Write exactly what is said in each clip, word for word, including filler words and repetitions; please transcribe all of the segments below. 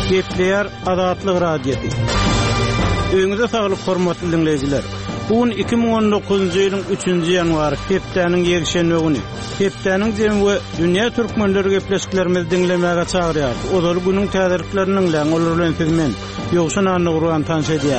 Gepleyer Azatlyk radiosu. Öňüňizde saglyk hormatly dinleyijiler. Bugün iki bin on dokuzuncu ýylyň üçünji ýanwary hepdeniň ýegşenme güni. Hepdeniň jemgy dünýä türkmenleri gepleşiklerimizi dinlemäge çagyrýar. Ozal günüň täzirlikleriniň läň olar bilen ýogşan anlygyran tanış edýär.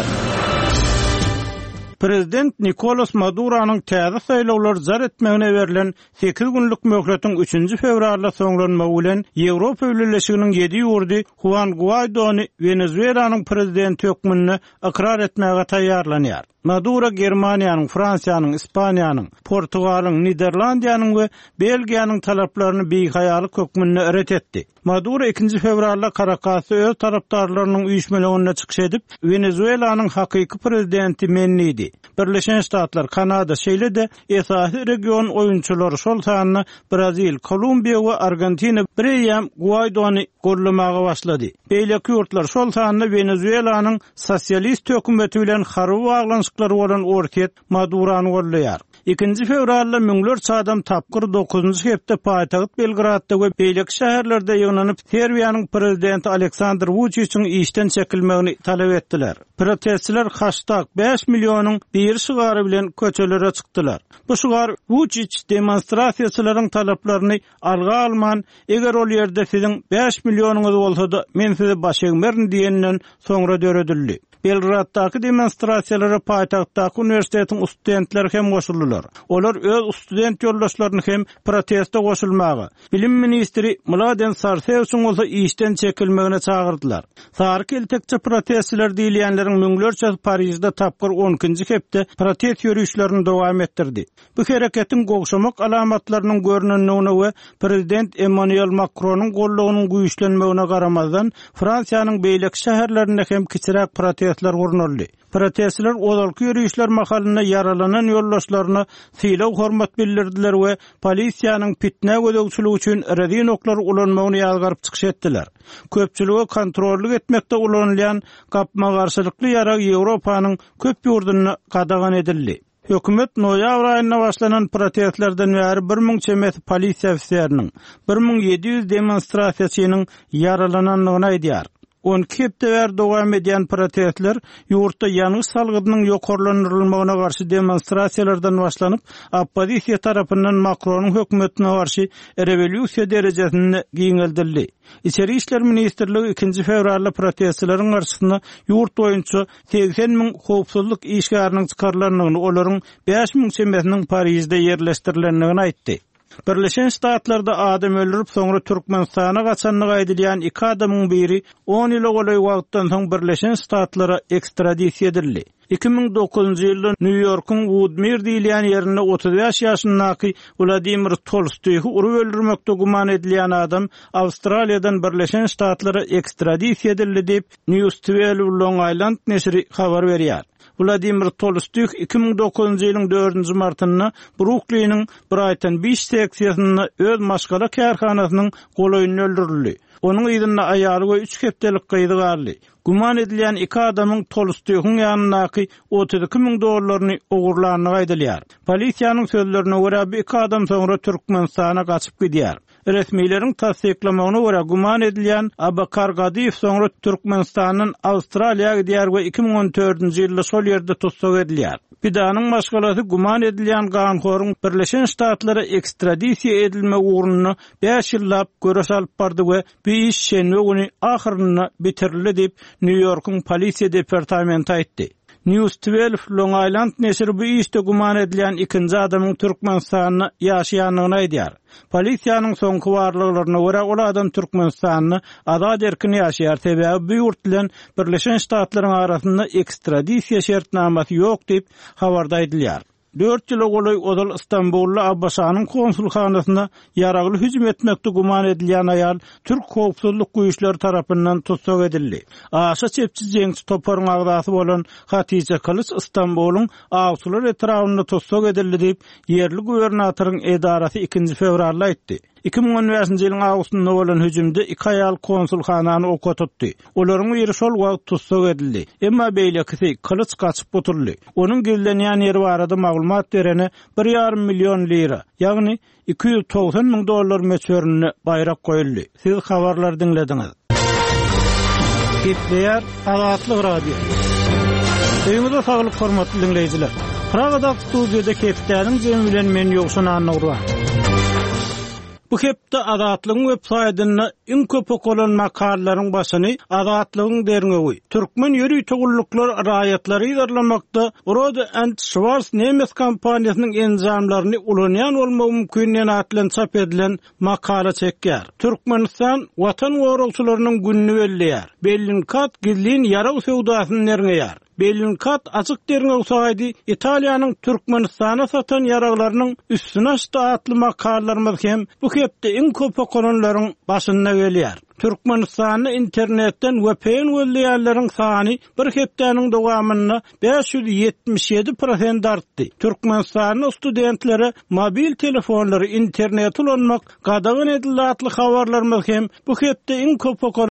Prezident Nicolas Maduro'nun täze saýlawlar zar etmegine berilen sekiz günlük möhletin üçünji fevralda soňlanmagy bilen Ýewropa Birleşiginiň ýedi ýurdy Juan Guaido'ny Venezuelanyň prezidenti hökmüne ikrar etmäge taýýarlanýar. Maduro Germaniýanyň, Fransiýanyň, Ispaniýanyň, Portugalyň, Niderlandiýanyň we Belgiýanyň talaplaryny beýhaýalyk hökmüne ret etdi. Maduro ikinji fevralda Caracas'ta öz tarapdarlarynyň üýşmelegine çykyş edip, Venezuelanyň hakyky prezidenti mennidi. Birleşen Ştatlar, Kanada şeýle de esasy region oýunçylary şol sanyny Brazil, Kolumbiýa we Argentina birýem Guaido'ny gollamaga başlady. Beýleki ýurtlar şol sanyny Venezuelanyň sosialist hökümeti bilen harby baglanşyklary bolan orket Maduro'ny gollaýar. ikinji fevralda müňlerçe adam tapkyr dokuzunji hepde paýtagyt Belgradda we beýleki şäherlerde ýygnanyp Serbiýanyň prezidenti Aleksandr Vučićiň işden çekilmegini talap etdiler. Protestçiler hashtag beş milyonyň bir şygary bilen köçelere çykdylar. Bu şygar Vučić demonstrasiýaçylaryň talaplaryny alga alman, eger ol ýerde siziň beş milyonyňyz bolsa-da men sizi baş egmerin diýenden soňra döredildi. Belgraddaky demonstrasiýalara paýtagtdaky universitetiň studentleri hem goşuldylar. Olar öz student ýoldaşlaryny hem protestde goşulmagy, bilim ministri Mladen Sarseviçiň bolsa işden çekilmegine çagyrdylar. Sarky eltekçe protestçiler diýilýänleriň müňlerçe Parisde tapgyr on ikinji hepde protest ýürüýüşlerini dowam etdirdi. Bu hereketiň gogşamak alamatlarynyň görnenligine we prezident Emmanuel Macronyň gollagynyň güýçlenmegine garamazdan Fransiýanyň beýleki şäherlerinde hem kiçirek protestler gurnuldy. Protestçiler ozalky ýürüýüşler mahalyna yaralanan ýoldaşlaryna sylaw hormat bildirdiler we polisiýanyň pitne gödөгçüligi üçin redin oklary ulanmagyny ýazgaryp çykyş etdiler. Köpçüligi kontrolly etmekde ulanýan gapma garşylykly ýara Ýewropanyň köp ýurduny gadagan edildi. Hökümet noýabr aýyna başlanan protestlerden bäri bir müň çemet polisiýa ofisiýeriniň, bir müň ýedi ýüz demonstrasiýaçynyň yaralananlygyny aýdýar. on iki hepde bäri dowam edýän protestler ýurtda ýanyş salgynyň ýokarlandyrylmagyna garşy demonstrasiýalardan başlanyp, oppozisiýa tarapyndan Macronyň hökümetine garşy rewolýusiýa derejesinde giňeldildi. İçeri işler ministrligi ikinji fevralda protestçileriň garşysyna ýurt boýunça seksen miň howpsuzlyk işgärining çykarlanmagyny, olaryň beş miň çemesiniň Parisde ýerleşdirilenligini aýtdy. Birleşen Ştatlarda adam öldürüp soňra Türkmenistana gaçanlygy aýdylýan iki adamyň biri on ýyl golaý wagtdan soň Birleşen Ştatlara ekstradisiýa edildi. iki bin dokuzuncu ýylda New Yorkyň Woodmere diýilýän ýerinde otuz beş ýaşyndaky Vladimir Tolstoýy urup öldürmekde guman edilýän adam Awstraliýadan Birleşen Ştatlara ekstradisiýa edildi diýip News twelve Long Island neşri habar berýär. Vladimir Tolstoy iki bin dokuzuncu ýylyň dördünji martyna Brooklyn'yň Brighton Beach seksiýasynda öz maşgala kärhanasynyň golaýyny öldürildi. Onuň ýygyna aýaly we üç hepdelik gyýdy garly. Guman edilýän iki adamyň Tolstoýyň ýanynaky otuz iki miň dollaryny ogurlanyny aýdylýar. Polisiýanyň sözlerine görä bu iki adam soňra Türkmenistana gaçyp gidýär. Resmiýleriň tasdiklamagyna görä guman edilýän Abakar Gadiýew soňra Türkmenistanyň Awstraliýaga gidýär we iki bin on dördünji ýylda şol ýerde tutsak edilýär. Bidanyň maşgalasy guman edilýän ganhoryň Birleşen Ştatlara ekstradisiýa edilme uğruna beş ýyllap göreş alyp bardy we bu iş şenwe güni ahyrynda bitirildi diýip New Yorkyň polisiýa departamenti aýtdy. News twelve Long Island neşri bu işde guman edilýän ikinji adamyň Türkmenistanyň ýaşaýanlygyny aýdýar. Polisiýanyň soňky barlyklaryna görä ol adam Türkmenistanyň azad erkin ýaşaýar, sebäbi bu ýurt bilen Birleşen Ştatlaryň arasynda ekstradisiýa şertnamasy ýok diýip habarda aýdylýar. dört ýyl golaý Ozal Istanbulda Abbasanyň konsulxanasyna ýaragly hüjüm etmekde guman edilýän aýal Türk howpsuzlyk güýçleri tarapyndan tutsak edildi. Aşa çepçi jeňçi toparyň agdasy bolan Hatice Kılıç Istanbul'un awsular etrafynda tutsak edildi diýip ýerli gubernatoriň edarasy ikinji fevralda aýtdy. iki bin on beşinji ýylyň awgustynda bolan hüjümde iki aýal konsulxanany oka tutdy. Olaryň biri şol wagt tutsak edildi. Emma beýlekisi Kılıç gaçyp oturdy. Onuň gizlenýän ýeri barada maglumat berene bir ýarym million lira, ýagny iki ýüz togsan miň dollar meçörüne baýrak goýuldy. Siz habarlar dinlediňiz. Gepleyer Azatlyk Radio. Öňüňizde saglyk hormatly dinleýijiler. Pragada studiýada Kepdäniň jemi bilen men ýokşan anlaýar. Bu hepde Azatlygyň websaýtyna iň köp okulan makalaryň başyny Azatlygyň derňegi. Türkmen ýöri togulluklar raýatlary ýerlemakda Rode and Schwarz Nemes kompaniýasynyň enzamlaryny ulanýan bolmagy mümkinligini atlan çap edilen makala çekýär. Türkmenistan watan gorugçylarynyň günni belleýär. Bellinkat gizlin ýaraw sewdasyny nerňeýär. Bellinkat açık derňe usaýdy Italiýanyň Türkmenistana satan yaraglarynyň üstüne açdy atly makalalarymyz hem bu hepde iň köp okunanlaryň başynda gelýär. Türkmenistany internetden wepen welleýärleriň sany bir hepdäniň dowamyna beş yüz ýetmiş ýedi prosent artdy. Türkmenistanyň studentlere mobil telefonlary internet ulanmak gadagyn edildi atly habarlarymyz hem bu hepde iň köp